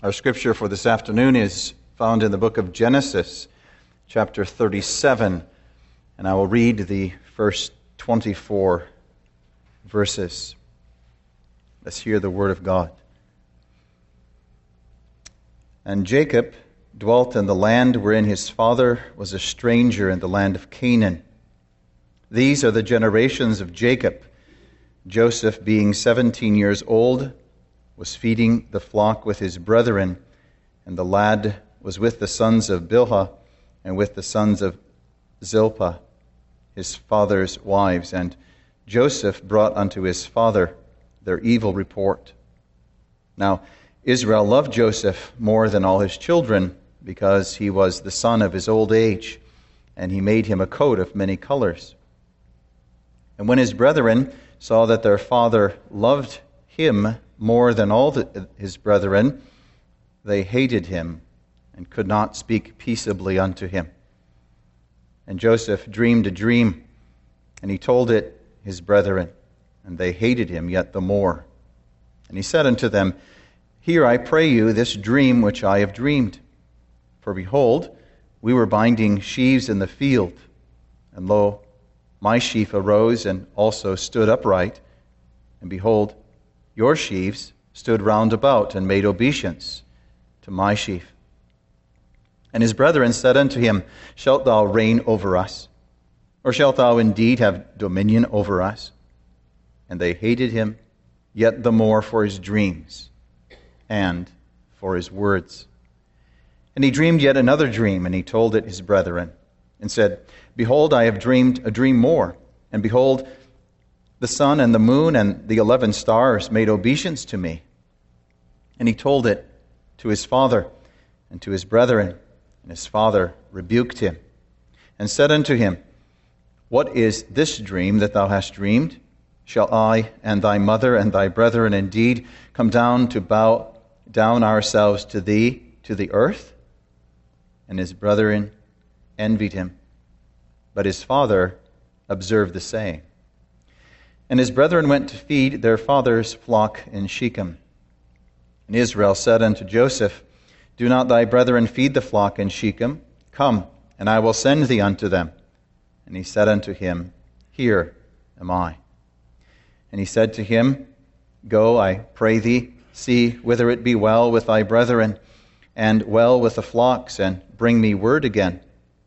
Our scripture for this afternoon is found in the book of Genesis, chapter 37, and I will read the first 24 verses. Let's hear the word of God. And Jacob dwelt in the land wherein his father was a stranger, in the land of Canaan. These are the generations of Jacob. Joseph, being 17 years old, was feeding the flock with his brethren, and the lad was with the sons of Bilhah and with the sons of Zilpah, his father's wives. And Joseph brought unto his father their evil report. Now Israel loved Joseph more than all his children, because he was the son of his old age, and he made him a coat of many colors. And when his brethren saw that their father loved him more than all his brethren, they hated him and could not speak peaceably unto him. And Joseph dreamed a dream, and he told it his brethren, and they hated him yet the more. And he said unto them, Hear, I pray you, this dream which I have dreamed. For behold, we were binding sheaves in the field, and lo, my sheaf arose and also stood upright, and behold, your sheaves stood round about and made obeisance to my sheaf. And his brethren said unto him, Shalt thou reign over us? Or shalt thou indeed have dominion over us? And they hated him yet the more for his dreams and for his words. And he dreamed yet another dream, and he told it his brethren, and said, Behold, I have dreamed a dream more, and behold, the sun and the moon and the 11 stars made obeisance to me. And he told it to his father and to his brethren. And his father rebuked him and said unto him, What is this dream that thou hast dreamed? Shall I and thy mother and thy brethren indeed come down to bow down ourselves to thee, to the earth? And his brethren envied him. But his father observed the saying. And his brethren went to feed their father's flock in Shechem. And Israel said unto Joseph, Do not thy brethren feed the flock in Shechem? Come, and I will send thee unto them. And he said unto him, Here am I. And he said to him, Go, I pray thee, see whether it be well with thy brethren, and well with the flocks, and bring me word again.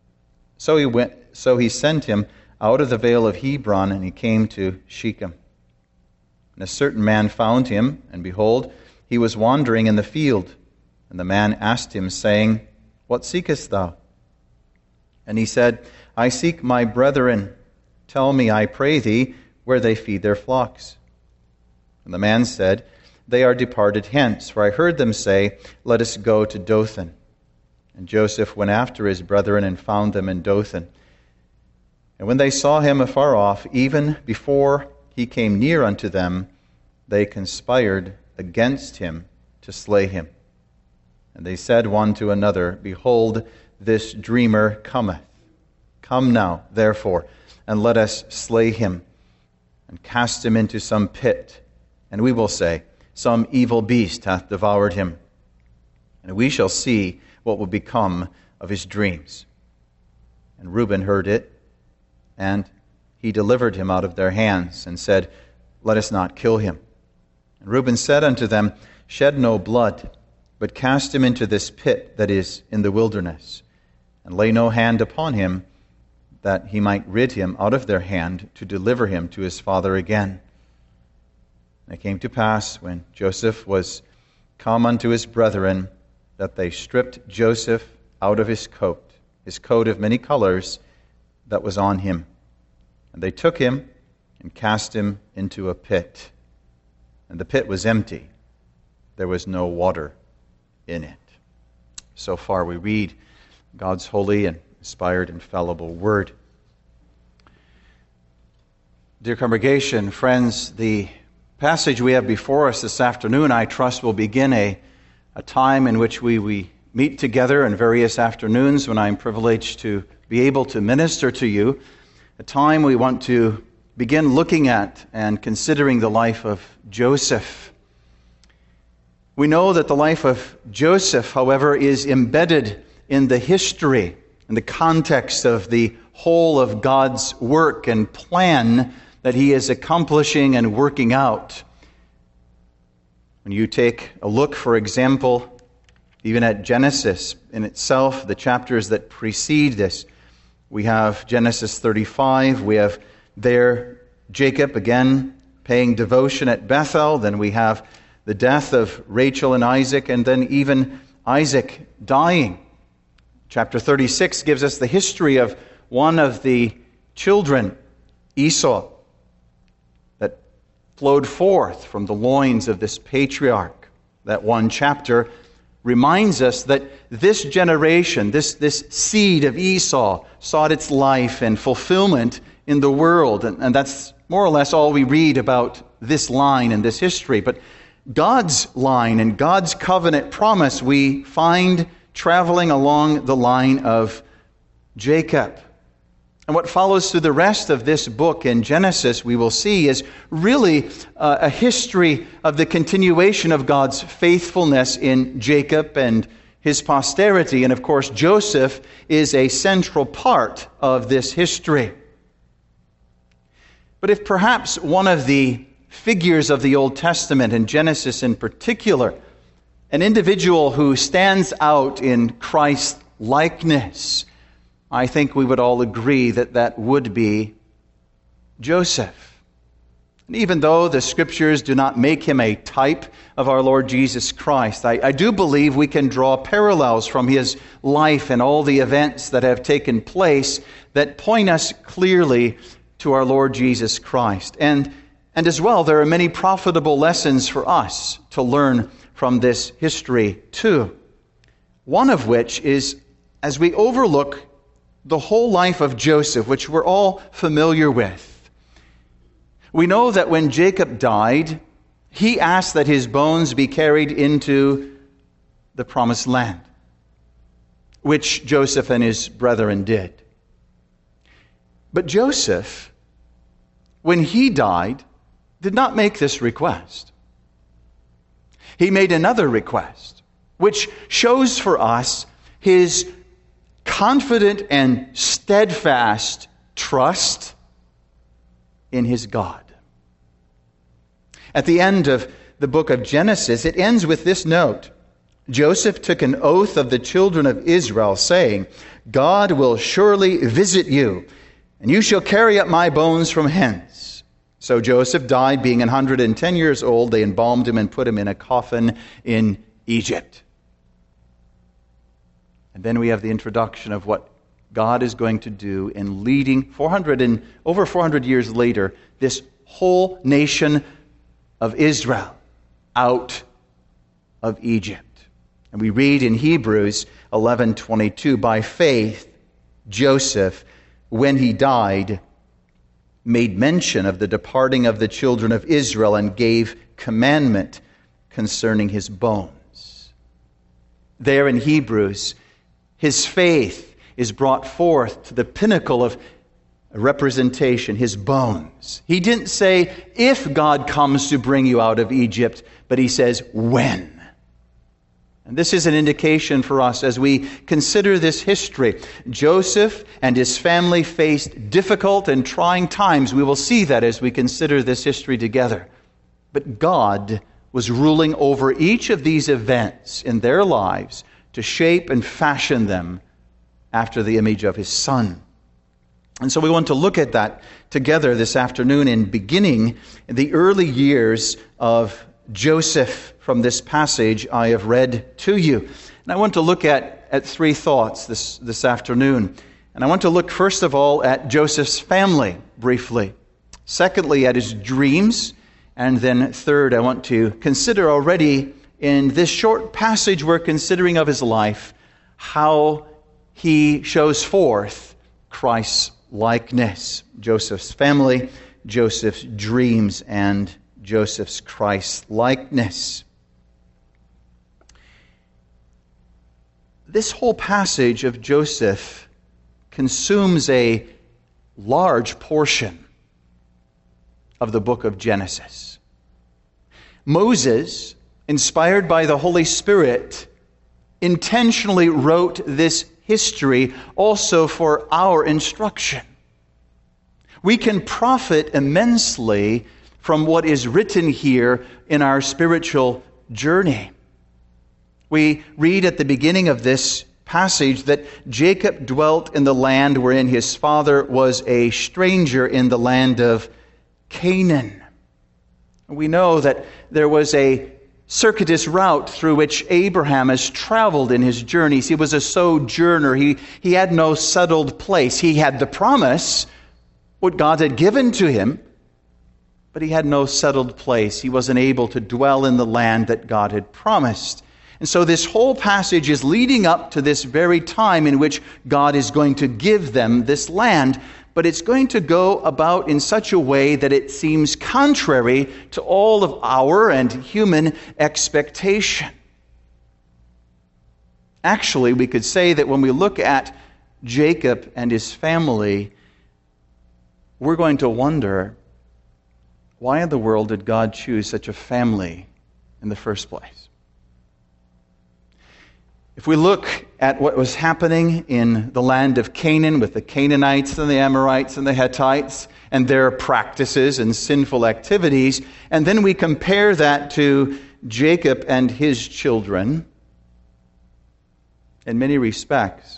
So he sent him out of the vale of Hebron, and he came to Shechem. And a certain man found him, and behold, he was wandering in the field. And the man asked him, saying, What seekest thou? And he said, I seek my brethren. Tell me, I pray thee, where they feed their flocks. And the man said, They are departed hence, for I heard them say, Let us go to Dothan. And Joseph went after his brethren, and found them in Dothan. And when they saw him afar off, even before he came near unto them, they conspired against him to slay him. And they said one to another, Behold, this dreamer cometh. Come now, therefore, and let us slay him, and cast him into some pit. And we will say, Some evil beast hath devoured him. And we shall see what will become of his dreams. And Reuben heard it, and he delivered him out of their hands, and said, Let us not kill him. And Reuben said unto them, Shed no blood, but cast him into this pit that is in the wilderness, and lay no hand upon him, that he might rid him out of their hand, to deliver him to his father again. And it came to pass, when Joseph was come unto his brethren, that they stripped Joseph out of his coat of many colors, that was on him. And they took him and cast him into a pit. And the pit was empty. There was no water in it. So far we read God's holy and inspired, infallible word. Dear congregation, friends, the passage we have before us this afternoon, I trust, will begin a time in which we meet together in various afternoons when I'm privileged to be able to minister to you, a time we want to begin looking at and considering the life of Joseph. We know that the life of Joseph, however, is embedded in the history and the context of the whole of God's work and plan that he is accomplishing and working out. When you take a look, for example, even at Genesis in itself, the chapters that precede this, we have Genesis 35, we have there Jacob again paying devotion at Bethel, then we have the death of Rachel and Isaac, and then even Isaac dying. Chapter 36 gives us the history of one of the children, Esau, that flowed forth from the loins of this patriarch. That one chapter reminds us that this generation, this seed of Esau, sought its life and fulfillment in the world. And that's more or less all we read about this line in this history. But God's line and God's covenant promise we find traveling along the line of Jacob. And what follows through the rest of this book in Genesis, we will see, is really a history of the continuation of God's faithfulness in Jacob and his posterity. And of course, Joseph is a central part of this history. But if perhaps one of the figures of the Old Testament, and Genesis in particular, an individual who stands out in Christ's likeness, I think we would all agree that that would be Joseph. And even though the Scriptures do not make him a type of our Lord Jesus Christ, I do believe we can draw parallels from his life and all the events that have taken place that point us clearly to our Lord Jesus Christ. And as well, there are many profitable lessons for us to learn from this history too. One of which is, as we overlook the whole life of Joseph, which we're all familiar with, we know that when Jacob died, he asked that his bones be carried into the promised land, which Joseph and his brethren did. But Joseph, when he died, did not make this request. He made another request, which shows for us his confident and steadfast trust in his God. At the end of the book of Genesis, it ends with this note: Joseph took an oath of the children of Israel, saying, God will surely visit you, and you shall carry up my bones from hence. So Joseph died, being 110 years old. They embalmed him and put him in a coffin in Egypt. And then we have the introduction of what God is going to do in leading over 400 years later, this whole nation of Israel out of Egypt. And we read in Hebrews 11:22, by faith, Joseph, when he died, made mention of the departing of the children of Israel and gave commandment concerning his bones. There in Hebrews, his faith is brought forth to the pinnacle of representation, his bones. He didn't say, if God comes to bring you out of Egypt, but he says, when. And this is an indication for us as we consider this history. Joseph and his family faced difficult and trying times. We will see that as we consider this history together. But God was ruling over each of these events in their lives to shape and fashion them after the image of his Son. And so we want to look at that together this afternoon, in beginning the early years of Joseph from this passage I have read to you. And I want to look at three thoughts this afternoon. And I want to look first of all at Joseph's family briefly. Secondly, at his dreams. And then third, I want to consider already in this short passage we're considering of his life, how he shows forth Christ's likeness. Joseph's family, Joseph's dreams, and Joseph's Christ likeness. This whole passage of Joseph consumes a large portion of the book of Genesis. Moses inspired by the Holy Spirit, intentionally wrote this history also for our instruction. We can profit immensely from what is written here in our spiritual journey. We read at the beginning of this passage that Jacob dwelt in the land wherein his father was a stranger, in the land of Canaan. We know that there was a circuitous route through which Abraham has traveled in his journeys. He was a sojourner. He had no settled place. He had the promise, what God had given to him, but he had no settled place. He wasn't able to dwell in the land that God had promised. And so this whole passage is leading up to this very time in which God is going to give them this land. But it's going to go about in such a way that it seems contrary to all of our and human expectation. Actually, we could say that when we look at Jacob and his family, we're going to wonder, why in the world did God choose such a family in the first place? If we look at what was happening in the land of Canaan with the Canaanites and the Amorites and the Hittites and their practices and sinful activities, and then we compare that to Jacob and his children, in many respects,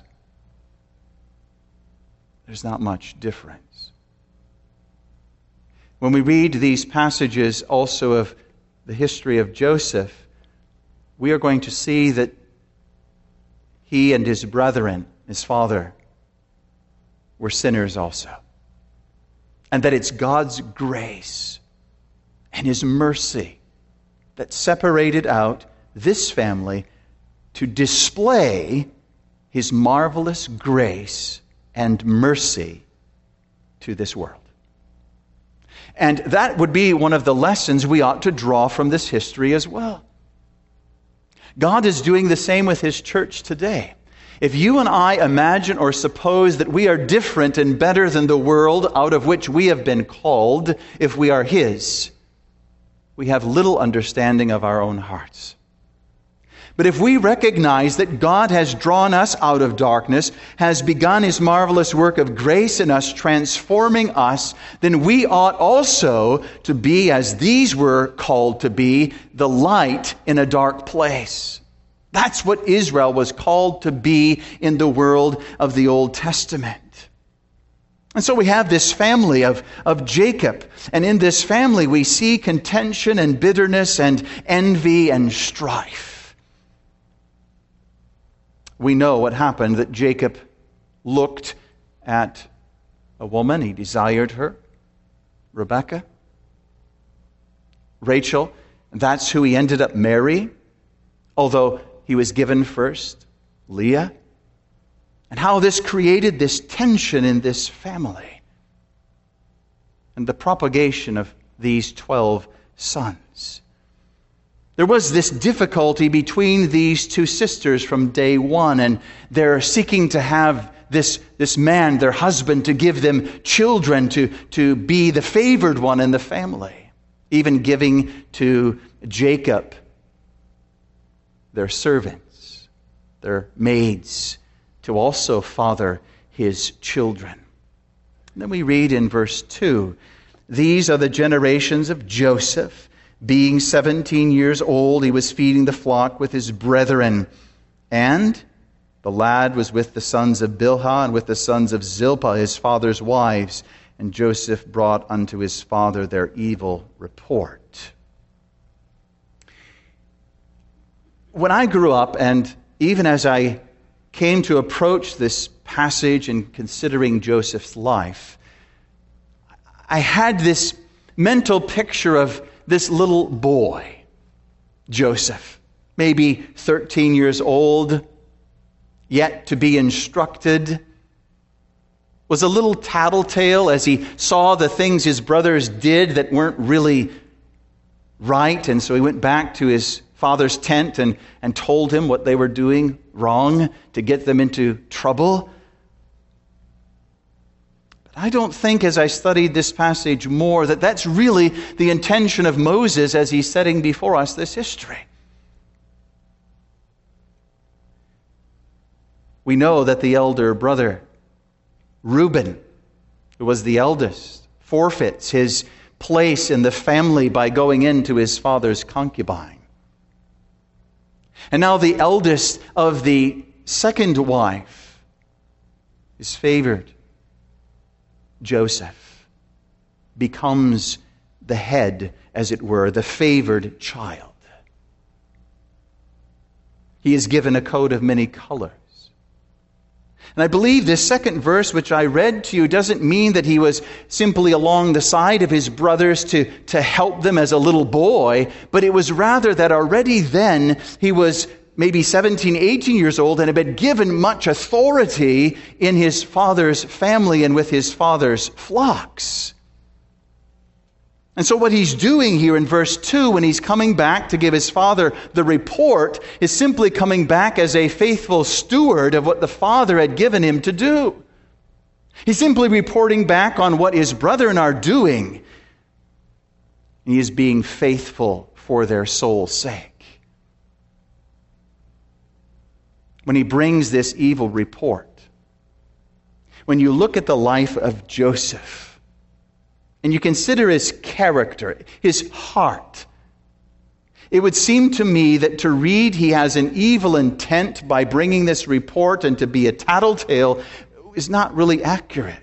there's not much difference. When we read these passages also of the history of Joseph, we are going to see that he and his brethren, his father, were sinners also. And that it's God's grace and His mercy that separated out this family to display His marvelous grace and mercy to this world. And that would be one of the lessons we ought to draw from this history as well. God is doing the same with His church today. If you and I imagine or suppose that we are different and better than the world out of which we have been called, if we are His, we have little understanding of our own hearts. But if we recognize that God has drawn us out of darkness, has begun His marvelous work of grace in us, transforming us, then we ought also to be, as these were called to be, the light in a dark place. That's what Israel was called to be in the world of the Old Testament. And so we have this family of Jacob. And in this family we see contention and bitterness and envy and strife. We know what happened, that Jacob looked at a woman. He desired her, Rebekah. Rachel, that's who he ended up marrying, although he was given first Leah. And how this created this tension in this family and the propagation of these 12 sons. There was this difficulty between these two sisters from day one, and they're seeking to have this man, their husband, to give them children, to be the favored one in the family, even giving to Jacob their servants, their maids, to also father his children. And then we read in verse 2, "These are the generations of Joseph. Being 17 years old, he was feeding the flock with his brethren. And the lad was with the sons of Bilhah and with the sons of Zilpah, his father's wives. And Joseph brought unto his father their evil report." When I grew up, and even as I came to approach this passage and considering Joseph's life, I had this mental picture of this little boy, Joseph, maybe 13 years old, yet to be instructed, was a little tattletale as he saw the things his brothers did that weren't really right, and so he went back to his father's tent and told him what they were doing wrong to get them into trouble. I don't think, as I studied this passage more, that that's really the intention of Moses as he's setting before us this history. We know that the elder brother, Reuben, who was the eldest, forfeits his place in the family by going into his father's concubine. And now the eldest of the second wife is favored. Joseph becomes the head, as it were, the favored child. He is given a coat of many colors. And I believe this second verse, which I read to you, doesn't mean that he was simply along the side of his brothers to help them as a little boy, but it was rather that already then he was maybe 17, 18 years old and had been given much authority in his father's family and with his father's flocks. And so what he's doing here in verse 2, when he's coming back to give his father the report, is simply coming back as a faithful steward of what the father had given him to do. He's simply reporting back on what his brethren are doing. And he is being faithful for their soul's sake. When he brings this evil report, when you look at the life of Joseph, and you consider his character, his heart, it would seem to me that to read he has an evil intent by bringing this report and to be a tattletale is not really accurate.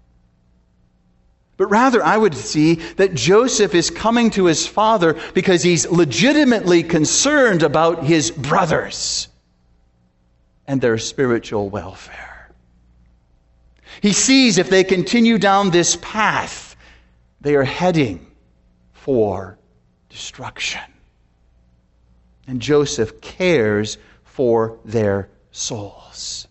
But rather, I would see that Joseph is coming to his father because he's legitimately concerned about his brothers and their spiritual welfare. He sees if they continue down this path, they are heading for destruction. And Joseph cares for their souls.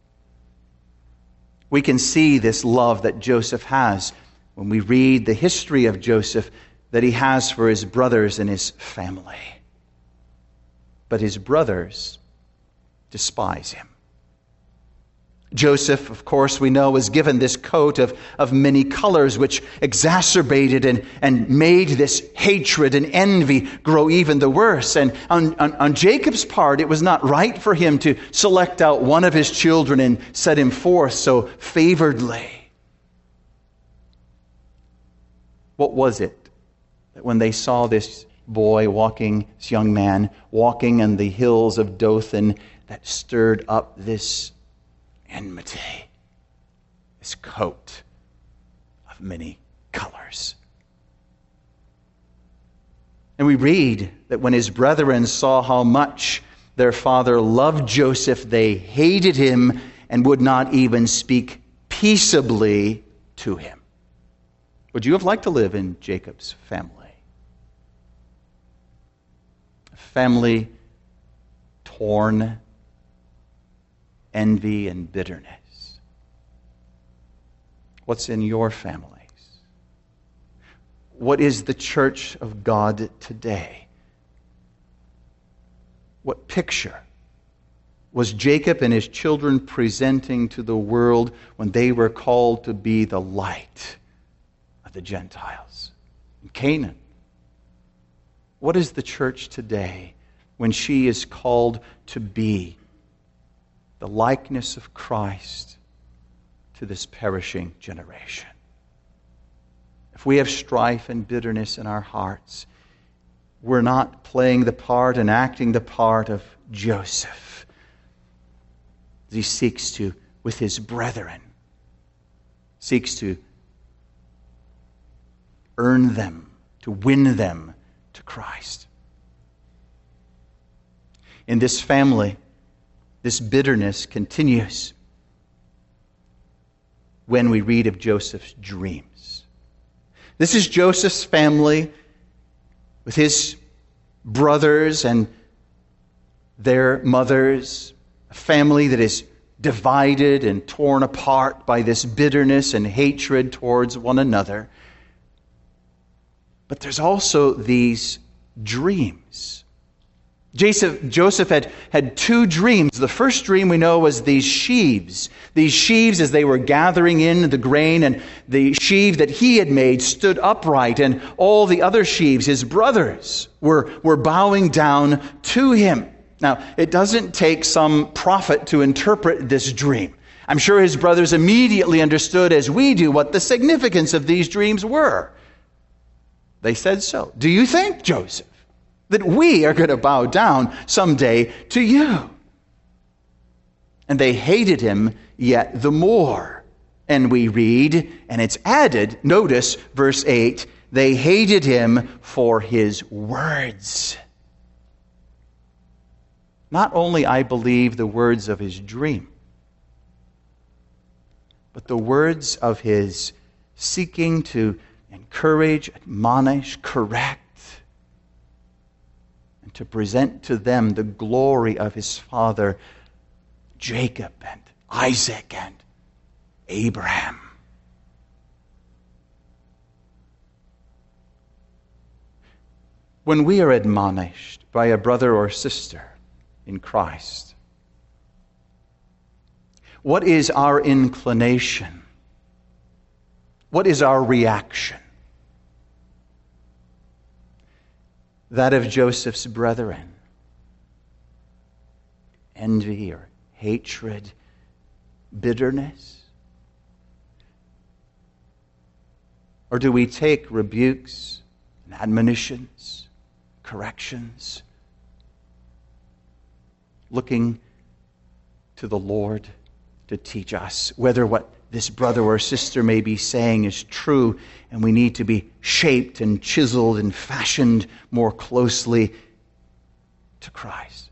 We can see this love that Joseph has when we read the history of Joseph that he has for his brothers and his family. But his brothers despise him. Joseph, of course, we know, was given this coat of many colors, which exacerbated and made this hatred and envy grow even the worse. And on Jacob's part, it was not right for him to select out one of his children and set him forth so favoredly. What was it that when they saw this boy walking, this young man walking on the hills of Dothan, that stirred up this enmity, this coat of many colors? And we read that when his brethren saw how much their father loved Joseph, they hated him and would not even speak peaceably to him. Would you have liked to live in Jacob's family? A family torn, envy and bitterness. What's in your families? What is the church of God today? What picture was Jacob and his children presenting to the world when they were called to be the light of the Gentiles in Canaan? What is the church today when she is called to be the likeness of Christ to this perishing generation? If we have strife and bitterness in our hearts, we're not playing the part and acting the part of Joseph as he seeks to, with his brethren, seeks to earn them, to win them to Christ. In this family, this bitterness continues when we read of Joseph's dreams. This is Joseph's family with his brothers and their mothers, a family that is divided and torn apart by this bitterness and hatred towards one another. But there's also these dreams. Joseph had two dreams. The first dream we know was these sheaves. These sheaves, as they were gathering in the grain, and the sheaf that he had made stood upright, and all the other sheaves, his brothers, were bowing down to him. Now, it doesn't take some prophet to interpret this dream. I'm sure his brothers immediately understood, as we do, what the significance of these dreams were. They said so. Do you think, Joseph, that we are going to bow down someday to you? And they hated him yet the more. And we read, and it's added, notice verse 8, they hated him for his words. Not only, I believe, the words of his dream, but the words of his seeking to encourage, admonish, correct, and to present to them the glory of his father Jacob and Isaac and Abraham. When we are admonished by a brother or sister in Christ, what is our inclination? What is our reaction? That of Joseph's brethren. Envy or hatred, bitterness? Or do we take rebukes and admonitions, corrections, looking to the Lord to teach us whether what this brother or sister may be saying is true, and we need to be shaped and chiseled and fashioned more closely to Christ?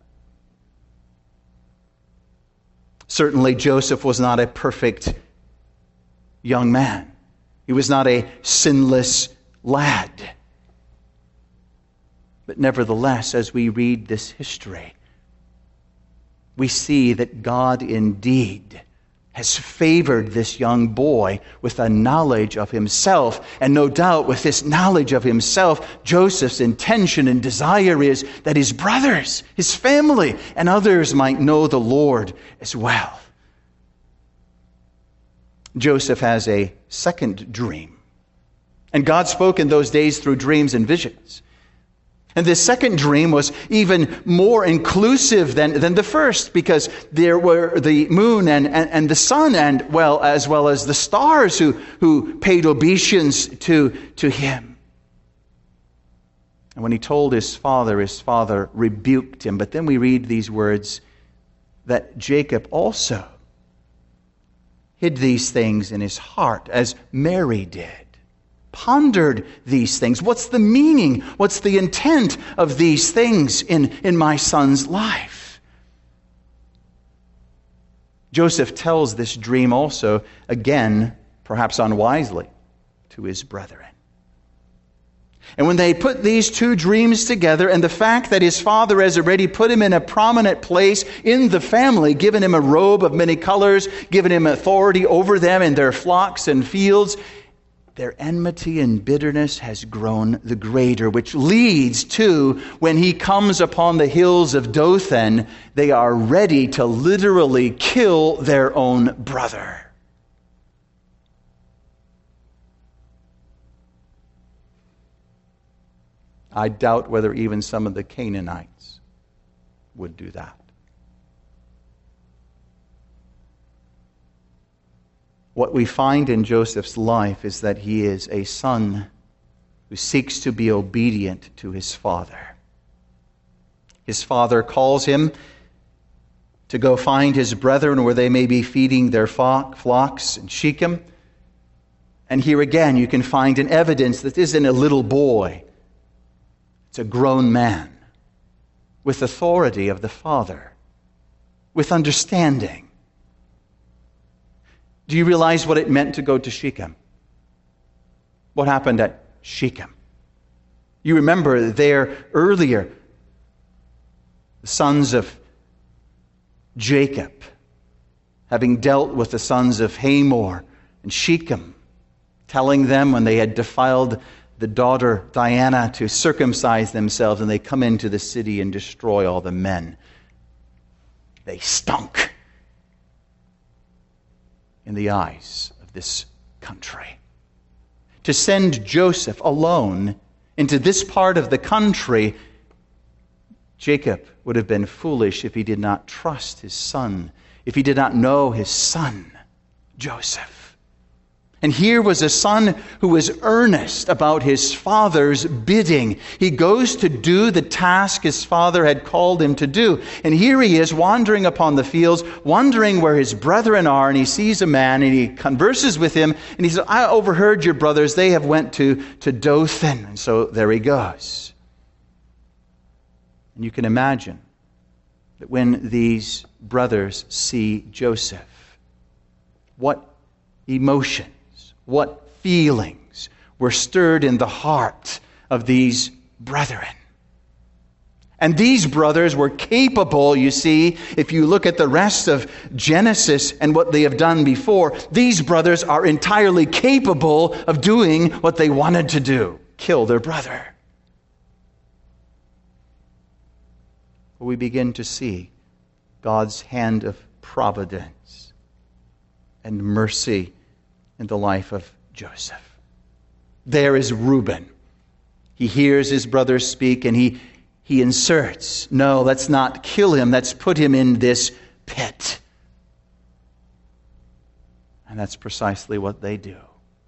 Certainly, Joseph was not a perfect young man. He was not a sinless lad. But nevertheless, as we read this history, we see that God indeed has favored this young boy with a knowledge of himself. And no doubt with this knowledge of himself, Joseph's intention and desire is that his brothers, his family, and others might know the Lord as well. Joseph has a second dream. And God spoke in those days through dreams and visions. And this second dream was even more inclusive than the first, because there were the moon and the sun, and as well as the stars who paid obeisance to him. And when he told his father rebuked him. But then we read these words that Jacob also hid these things in his heart, as Mary did. Pondered these things. What's the meaning? What's the intent of these things in my son's life? Joseph tells this dream also, again, perhaps unwisely, to his brethren. And when they put these two dreams together, and the fact that his father has already put him in a prominent place in the family, given him a robe of many colors, given him authority over them in their flocks and fields, their enmity and bitterness has grown the greater, which leads to, when he comes upon the hills of Dothan, they are ready to literally kill their own brother. I doubt whether even some of the Canaanites would do that. What we find in Joseph's life is that he is a son who seeks to be obedient to his father. His father calls him to go find his brethren where they may be feeding their flocks in Shechem. And here again you can find an evidence that this isn't a little boy. It's a grown man with authority of the father, with understanding. Do you realize what it meant to go to Shechem? What happened at Shechem? You remember there earlier, the sons of Jacob, having dealt with the sons of Hamor and Shechem, telling them when they had defiled the daughter Diana to circumcise themselves, and they come into the city and destroy all the men. They stunk in the eyes of this country. To send Joseph alone into this part of the country Jacob would have been foolish if he did not trust his son, if he did not know his son, Joseph. And here was a son who was earnest about his father's bidding. He goes to do the task his father had called him to do. And here he is wandering upon the fields, wondering where his brethren are, and he sees a man and he converses with him, and he says, I overheard your brothers, they have went to Dothan. And so there he goes. And you can imagine that when these brothers see Joseph, what emotions, what feelings were stirred in the heart of these brethren. And these brothers were capable, you see, if you look at the rest of Genesis and what they have done before, these brothers are entirely capable of doing what they wanted to do, kill their brother. We begin to see God's hand of providence and mercy in the life of Joseph. There is Reuben. He hears his brothers speak and he inserts, no, let's not kill him, let's put him in this pit. And that's precisely what they do.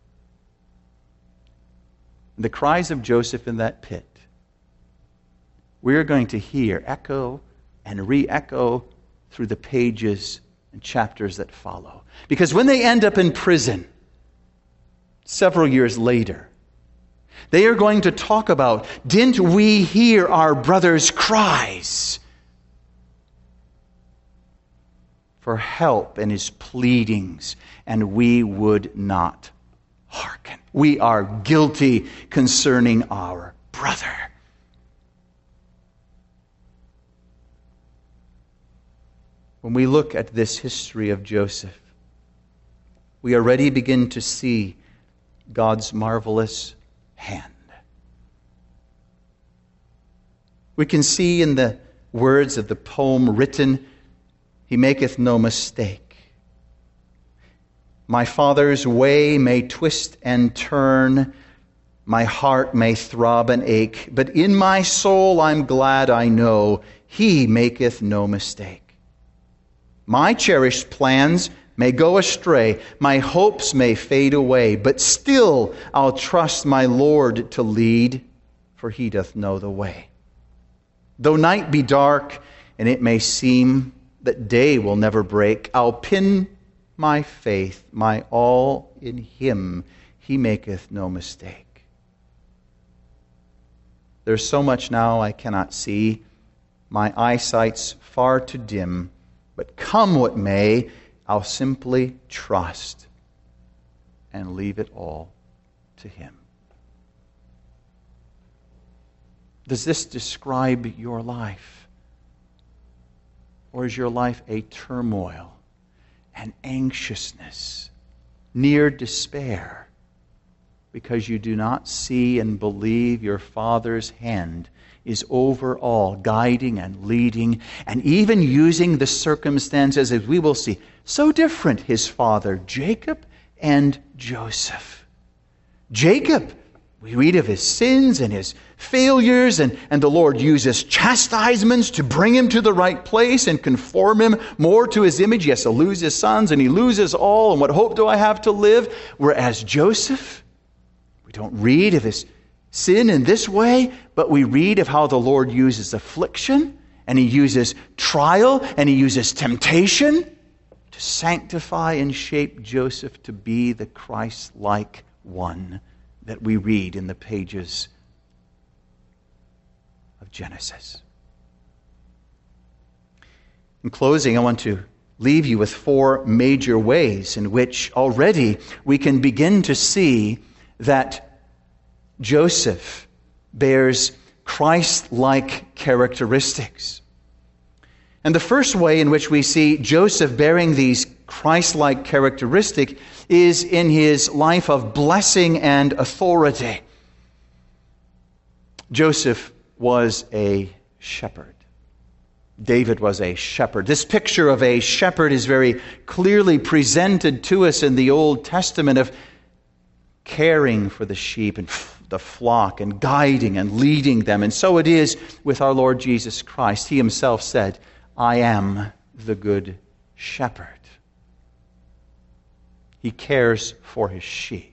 The cries of Joseph in that pit, we're going to hear echo and re-echo through the pages and chapters that follow. Because when they end up in prison, several years later, they are going to talk about, didn't we hear our brother's cries for help and his pleadings, and we would not hearken. We are guilty concerning our brother. When we look at this history of Joseph, we already begin to see God's marvelous hand. We can see in the words of the poem written, He maketh no mistake. My father's way may twist and turn, my heart may throb and ache, but in my soul I'm glad I know He maketh no mistake. My cherished plans may go astray, my hopes may fade away, but still I'll trust my Lord to lead, for He doth know the way. Though night be dark, and it may seem that day will never break, I'll pin my faith, my all in Him. He maketh no mistake. There's so much now I cannot see. My eyesight's far too dim. But come what may, I'll simply trust and leave it all to Him. Does this describe your life? Or is your life a turmoil, an anxiousness, near despair, because you do not see and believe your Father's hand is over all, guiding and leading, and even using the circumstances, as we will see, so different, his father Jacob and Joseph. Jacob, we read of his sins and his failures, and the Lord uses chastisements to bring him to the right place and conform him more to His image. He has to lose his sons, and he loses all, and what hope do I have to live? Whereas Joseph, we don't read of his sin in this way, but we read of how the Lord uses affliction, and He uses trial, and He uses temptation to sanctify and shape Joseph to be the Christ-like one that we read in the pages of Genesis. In closing, I want to leave you with 4 major ways in which already we can begin to see that Joseph bears Christ-like characteristics. And the first way in which we see Joseph bearing these Christ-like characteristics is in his life of blessing and authority. Joseph was a shepherd. David was a shepherd. This picture of a shepherd is very clearly presented to us in the Old Testament, of caring for the sheep and the flock and guiding and leading them. And so it is with our Lord Jesus Christ. He himself said, I am the good shepherd. He cares for his sheep.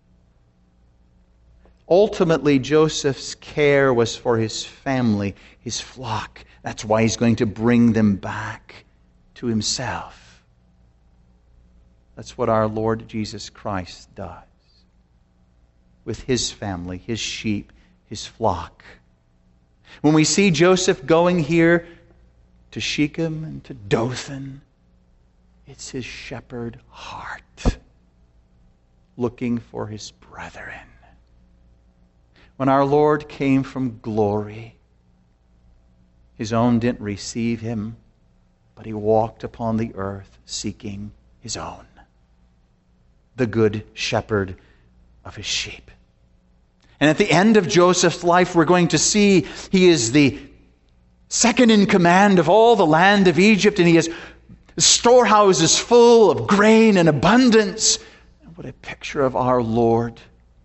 Ultimately, Joseph's care was for his family, his flock. That's why he's going to bring them back to himself. That's what our Lord Jesus Christ does with his family, his sheep, his flock. When we see Joseph going here to Shechem and to Dothan, it's his shepherd heart looking for his brethren. When our Lord came from glory, his own didn't receive him, but he walked upon the earth seeking his own, the good shepherd of his sheep. And at the end of Joseph's life, we're going to see he is the second in command of all the land of Egypt, and he has storehouses full of grain and abundance. And what a picture of our Lord,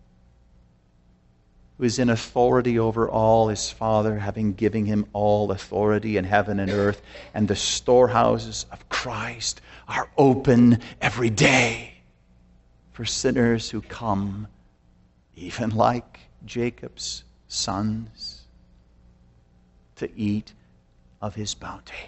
who is in authority over all, his Father having given him all authority in heaven and earth. And the storehouses of Christ are open every day for sinners who come, even like Jacob's sons, to eat of his bounty.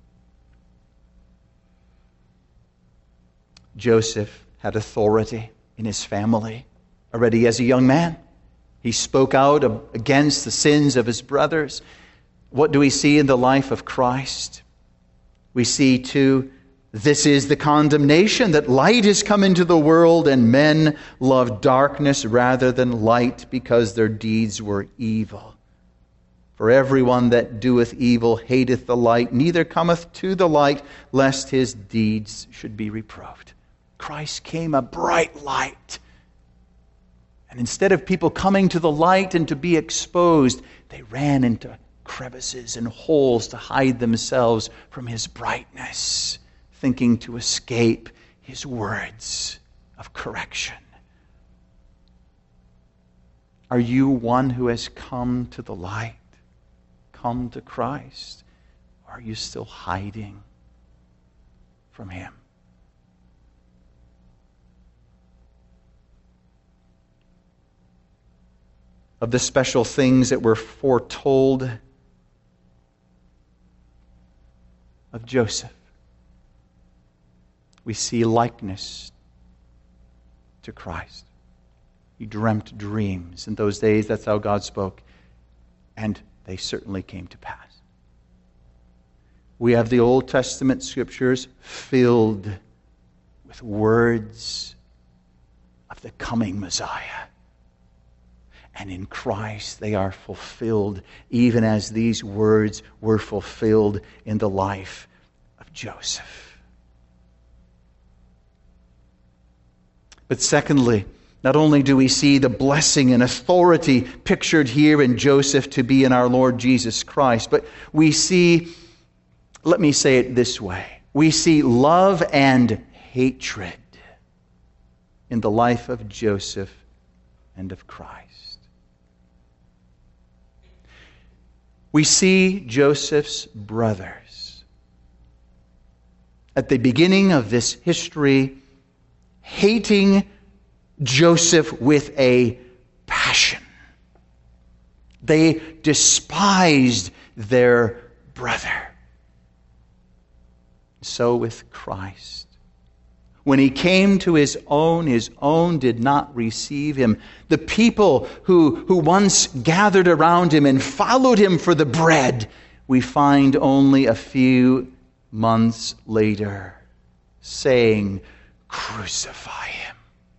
Joseph had authority in his family already as a young man. He spoke out against the sins of his brothers. What do we see in the life of Christ? We see, too, this is the condemnation, that light is come into the world, and men love darkness rather than light, because their deeds were evil. For everyone that doeth evil hateth the light, neither cometh to the light, lest his deeds should be reproved. Christ came a bright light. And instead of people coming to the light and to be exposed, they ran into crevices and holes to hide themselves from his brightness, thinking to escape his words of correction. Are you one who has come to the light, come to Christ? Or are you still hiding from him? Of the special things that were foretold of Joseph, we see likeness to Christ. He dreamt dreams. In those days, that's how God spoke. And they certainly came to pass. We have the Old Testament scriptures filled with words of the coming Messiah. And in Christ they are fulfilled, even as these words were fulfilled in the life of Joseph. But secondly, not only do we see the blessing and authority pictured here in Joseph to be in our Lord Jesus Christ, but we see, let me say it this way, we see love and hatred in the life of Joseph and of Christ. We see Joseph's brothers at the beginning of this history hating Joseph with a passion. They despised their brother. So with Christ. When he came to his own did not receive him. The people who once gathered around him and followed him for the bread, we find only a few months later saying, "Crucify him."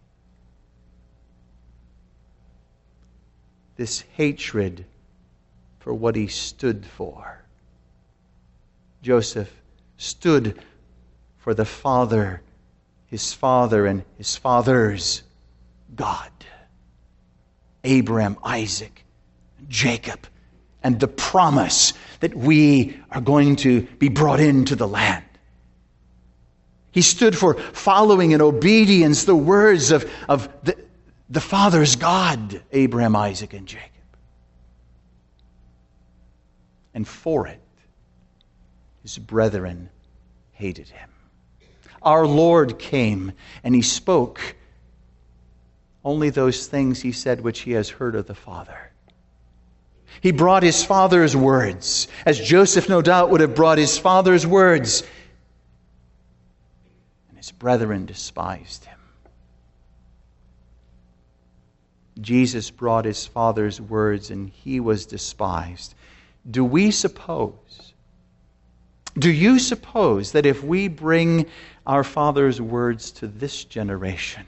This hatred for what he stood for. Joseph stood for the Father, his father and his father's God. Abraham, Isaac, Jacob, and the promise that we are going to be brought into the land. He stood for following in obedience the words of The Father's God, Abraham, Isaac, and Jacob. And for it, his brethren hated him. Our Lord came and he spoke only those things he said which he has heard of the Father. He brought his Father's words, as Joseph no doubt would have brought his father's words. And his brethren despised him. Jesus brought his Father's words and he was despised. Do you suppose that if we bring our Father's words to this generation,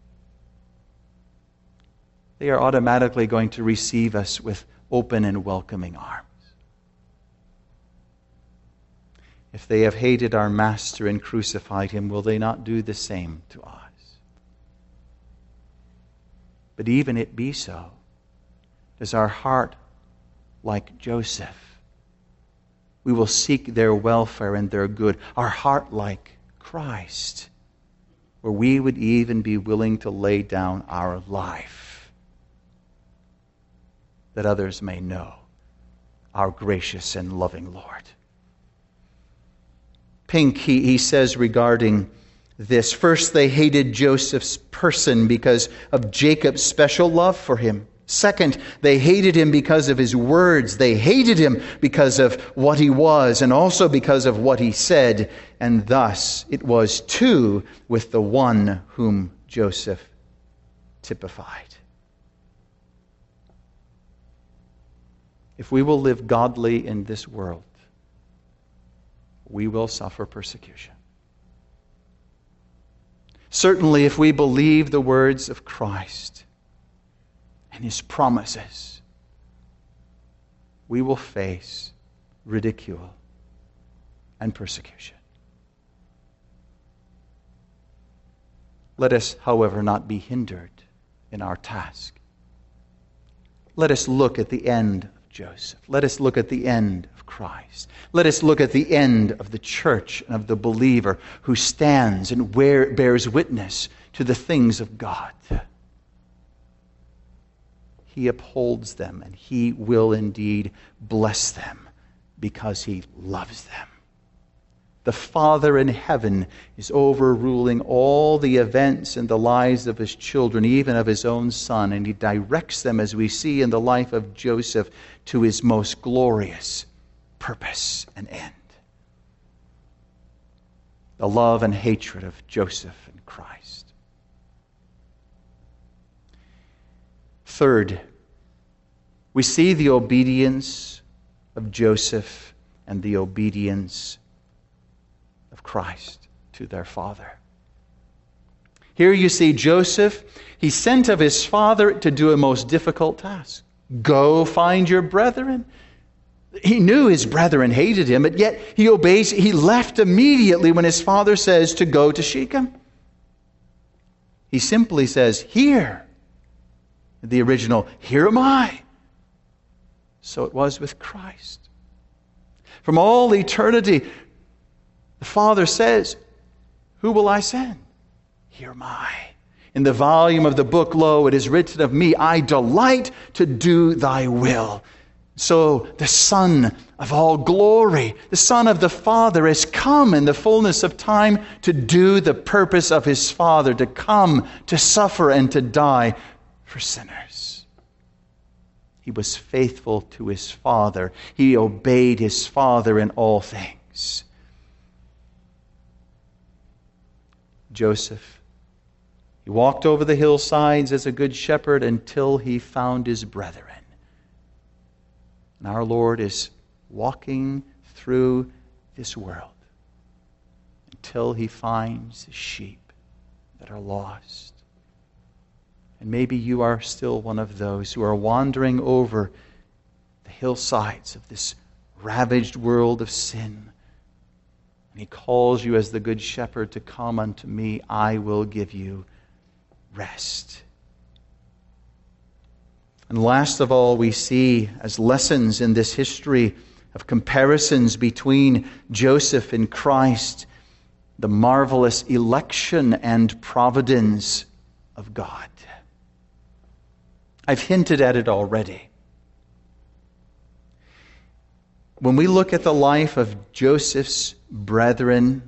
they are automatically going to receive us with open and welcoming arms? If they have hated our Master and crucified him, will they not do the same to us? But even it be so, does our heart, like Joseph, we will seek their welfare and their good, our heart like Christ, where we would even be willing to lay down our life that others may know our gracious and loving Lord. Pink, he says regarding this, first, they hated Joseph's person because of Jacob's special love for him. Second, they hated him because of his words. They hated him because of what he was and also because of what he said. And thus it was two with the one whom Joseph typified. If we will live godly in this world, we will suffer persecution. Certainly, if we believe the words of Christ and his promises, we will face ridicule and persecution. Let us, however, not be hindered in our task. Let us look at the end of Joseph. Let us look at the end of Christ. Let us look at the end of the church and of the believer who stands and bears witness to the things of God. He upholds them and he will indeed bless them because he loves them. The Father in heaven is overruling all the events in the lives of his children, even of his own Son, and he directs them, as we see in the life of Joseph, to his most glorious purpose and end. The love and hatred of Joseph and Christ. Third, we see the obedience of Joseph and the obedience of Christ to their father. Here you see Joseph, he sent of his father to do a most difficult task. Go find your brethren. He knew his brethren hated him, but yet he obeys. He left immediately when his father says to go to Shechem. He simply says, here. The original, here am I. So it was with Christ. From all eternity, the Father says, who will I send? Here am I. In the volume of the book, lo, it is written of me, I delight to do thy will. So the Son of all glory, the Son of the Father, has come in the fullness of time to do the purpose of his Father, to come, to suffer, and to die for sinners. He was faithful to his Father. He obeyed his Father in all things. Joseph, he walked over the hillsides as a good shepherd until he found his brethren. And our Lord is walking through this world until he finds the sheep that are lost. And maybe you are still one of those who are wandering over the hillsides of this ravaged world of sin. And he calls you as the good shepherd to come unto me. I will give you rest. And last of all, we see as lessons in this history of comparisons between Joseph and Christ, the marvelous election and providence of God. I've hinted at it already. When we look at the life of Joseph's brethren,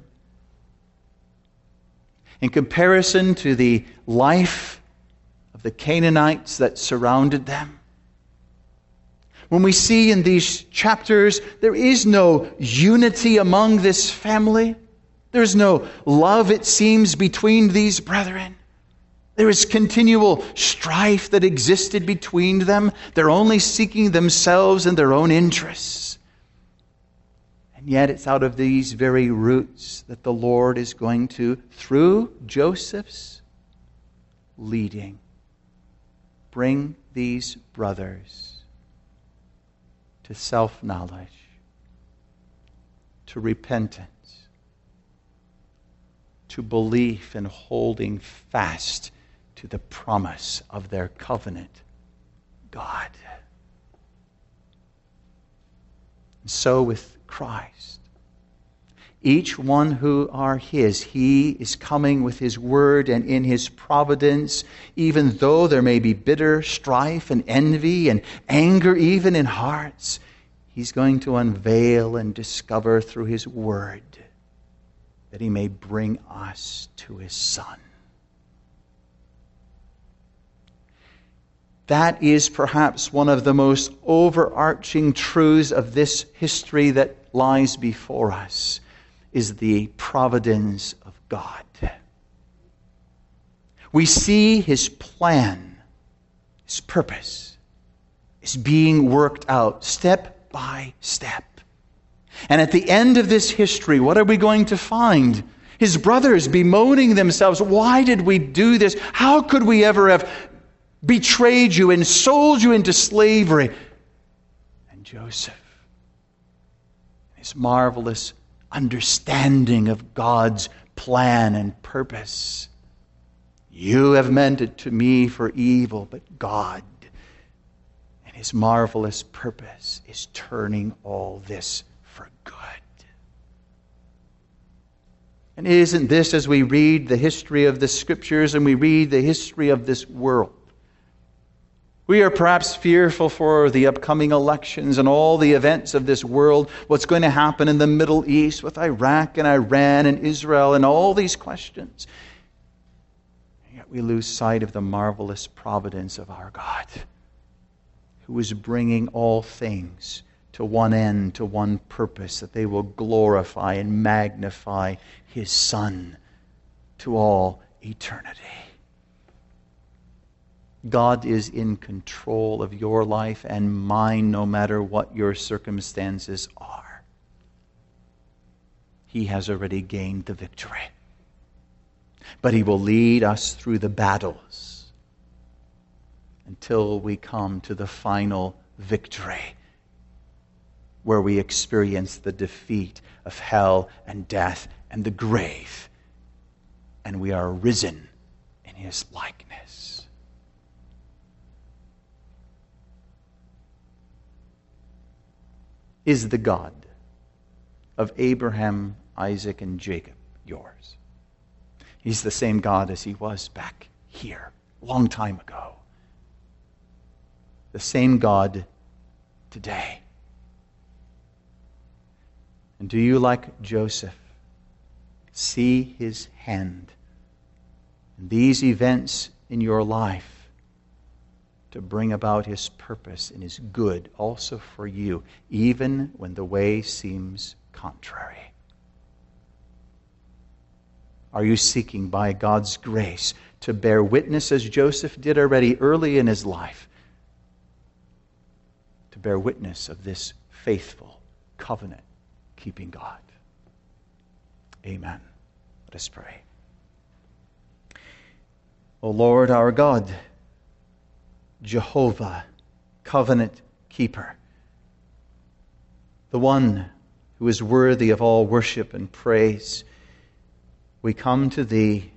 in comparison to the life of the Canaanites that surrounded them, when we see in these chapters there is no unity among this family, there's no love, it seems, between these brethren. There is continual strife that existed between them. They're only seeking themselves and their own interests. And yet it's out of these very roots that the Lord is going to, through Joseph's leading, bring these brothers to self-knowledge, to repentance, to belief and holding fast to the promise of their covenant God. And so with Christ, each one who are His, He is coming with His word and in His providence, even though there may be bitter strife and envy and anger even in hearts, He's going to unveil and discover through His word that He may bring us to His Son. That is perhaps one of the most overarching truths of this history that lies before us, is the providence of God. We see His plan, His purpose, is being worked out step by step. And at the end of this history, what are we going to find? His brothers bemoaning themselves, why did we do this? How could we ever have betrayed you and sold you into slavery? And Joseph, his marvelous understanding of God's plan and purpose. You have meant it to me for evil, but God, and His marvelous purpose, is turning all this for good. And isn't this, as we read the history of the Scriptures and we read the history of this world, we are perhaps fearful for the upcoming elections and all the events of this world, what's going to happen in the Middle East with Iraq and Iran and Israel and all these questions. And yet we lose sight of the marvelous providence of our God, who is bringing all things to one end, to one purpose, that they will glorify and magnify His Son to all eternity. God is in control of your life and mine, no matter what your circumstances are. He has already gained the victory. But He will lead us through the battles until we come to the final victory, where we experience the defeat of hell and death and the grave, and we are risen in His likeness. Is the God of Abraham, Isaac, and Jacob yours? He's the same God as He was back here, a long time ago. The same God today. And do you, like Joseph, see His hand in these events in your life to bring about His purpose and His good also for you, even when the way seems contrary? Are you seeking by God's grace to bear witness, as Joseph did already early in his life, to bear witness of this faithful, covenant-keeping God? Amen. Let us pray. O Lord our God, Jehovah, covenant keeper, the one who is worthy of all worship and praise, we come to Thee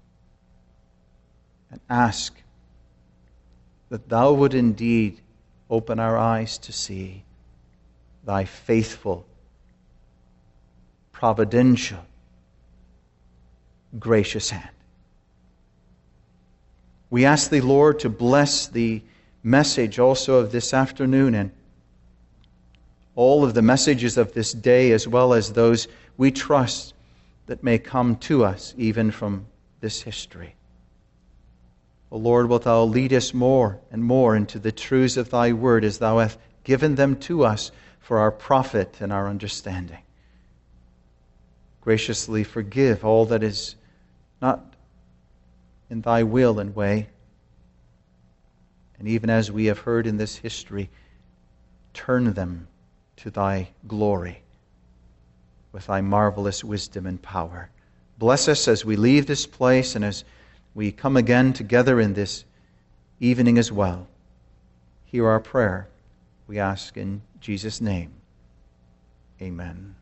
and ask that Thou would indeed open our eyes to see Thy faithful, providential, gracious hand. We ask Thee, Lord, to bless the message also of this afternoon and all of the messages of this day, as well as those we trust that may come to us even from this history. O Lord, wilt Thou lead us more and more into the truths of Thy Word as Thou hast given them to us for our profit and our understanding. Graciously forgive all that is not in Thy will and way. And even as we have heard in this history, turn them to Thy glory with Thy marvelous wisdom and power. Bless us as we leave this place and as we come again together in this evening as well. Hear our prayer, we ask in Jesus' name. Amen.